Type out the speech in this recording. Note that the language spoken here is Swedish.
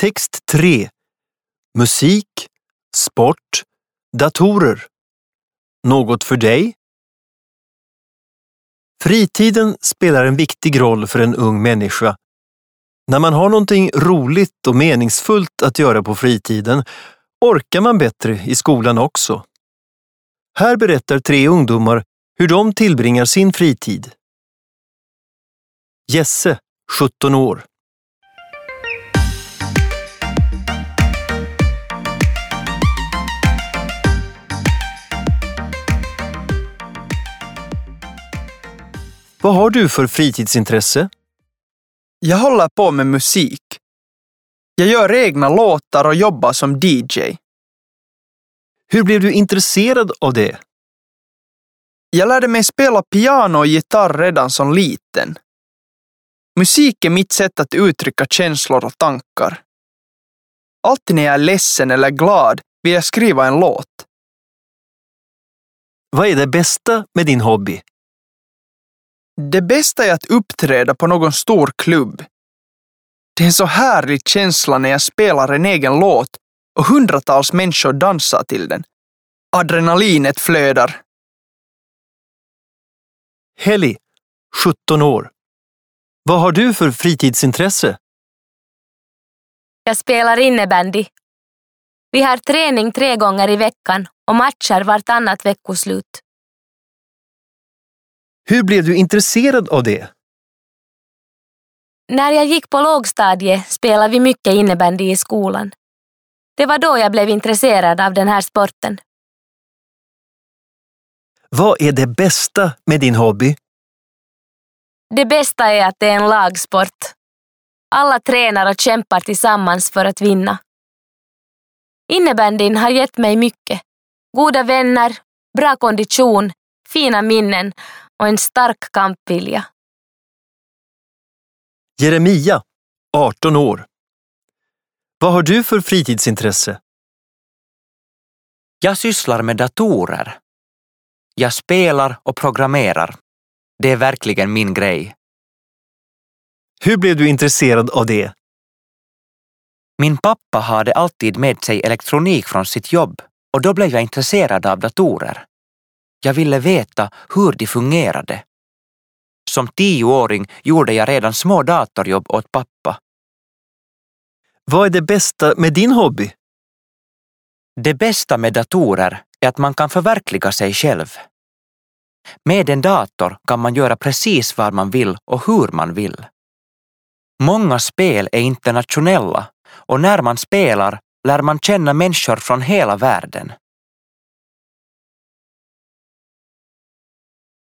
Text 3. Musik, sport, datorer. Något för dig? Fritiden spelar en viktig roll för en ung människa. När man har någonting roligt och meningsfullt att göra på fritiden orkar man bättre i skolan också. Här berättar 3 ungdomar hur de tillbringar sin fritid. Jesse, 17 år. Vad har du för fritidsintresse? Jag håller på med musik. Jag gör egna låtar och jobbar som DJ. Hur blev du intresserad av det? Jag lärde mig spela piano och gitarr redan som liten. Musik är mitt sätt att uttrycka känslor och tankar. Alltid när jag är ledsen eller glad vill jag skriva en låt. Vad är det bästa med din hobby? Det bästa är att uppträda på någon stor klubb. Det är en så härlig känsla när jag spelar en egen låt och hundratals människor dansar till den. Adrenalinet flödar. Helly, 17 år. Vad har du för fritidsintresse? Jag spelar innebandy. Vi har träning 3 gånger i veckan och matcher vartannat veckoslut. Hur blev du intresserad av det? När jag gick på lågstadie spelade vi mycket innebandy i skolan. Det var då jag blev intresserad av den här sporten. Vad är det bästa med din hobby? Det bästa är att det är en lagsport. Alla tränar och kämpar tillsammans för att vinna. Innebandyn har gett mig mycket. Goda vänner, bra kondition, fina minnen och en stark kampvilja. Jeremia, 18 år. Vad har du för fritidsintresse? Jag sysslar med datorer. Jag spelar och programmerar. Det är verkligen min grej. Hur blev du intresserad av det? Min pappa hade alltid med sig elektronik från sitt jobb och då blev jag intresserad av datorer. Jag ville veta hur de fungerade. Som 10-åring gjorde jag redan små datorjobb åt pappa. Vad är det bästa med din hobby? Det bästa med datorer är att man kan förverkliga sig själv. Med en dator kan man göra precis vad man vill och hur man vill. Många spel är internationella och när man spelar lär man känna människor från hela världen.